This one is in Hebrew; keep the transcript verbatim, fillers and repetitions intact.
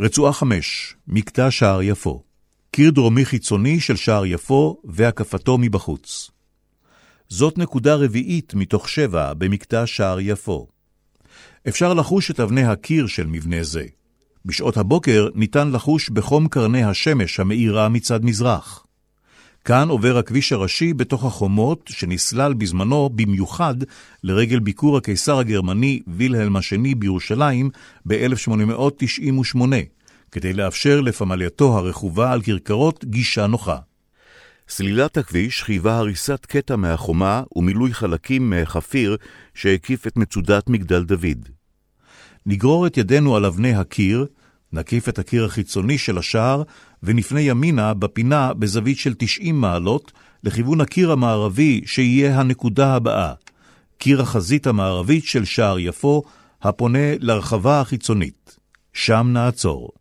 רצועה חמש, מקטע שער יפו. קיר דרומי חיצוני של שער יפו והקפתו מבחוץ. זאת נקודה רביעית מתוך שבע במקטע שער יפו. אפשר לחוש את אבני הקיר של מבנה זה. בשעות הבוקר ניתן לחוש בחום קרני השמש המאירה מצד מזרח. כאן עובר הכביש הראשי בתוך החומות שנסלל בזמנו במיוחד לרגל ביקור הקיסר הגרמני וילהלם השני בירושלים ב-אלף שמונה מאות תשעים ושמונה, כדי לאפשר לפמלייתו הרחובה על כרכרות גישה נוחה. סלילת הכביש חייבה הריסת קטע מהחומה ומילוי חלקים מהחפיר שהקיף את מצודת מגדל דוד. נגרור את ידינו על אבני הקיר, נקיף את הקיר החיצוני של השער ונפנה ימינה בפינה בזווית של תשעים מעלות לכיוון הקיר המערבי שיהיה הנקודה הבאה, קיר החזית המערבית של שער יפו הפונה לרחבה החיצונית. שם נעצור.